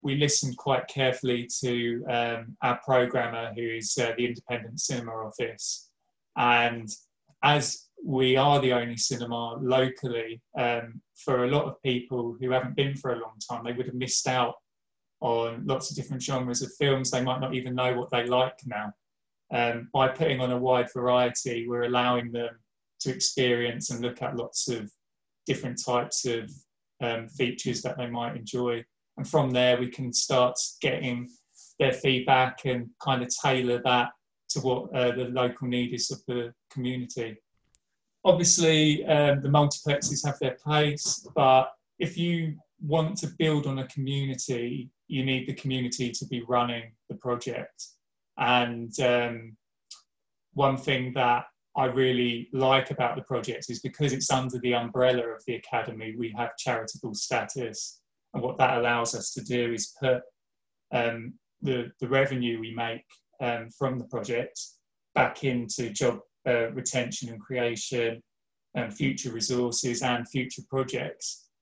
we listened quite carefully to our programmer, who is the Independent Cinema Office. And as we are the only cinema locally, for a lot of people who haven't been for a long time, they would have missed out on lots of different genres of films. They might not even know what they like now. By putting on a wide variety, we're allowing them to experience and look at lots of different types of features that they might enjoy. And from there, we can start getting their feedback and kind of tailor that to what the local need is of the community. Obviously, the multiplexes have their place, but if you want to build on a community, you need the community to be running the project. And one thing that I really like about the project is because it's under the umbrella of the Academy, we have charitable status. And what that allows us to do is put the revenue we make from the project back into job retention and creation, future resources and future projects.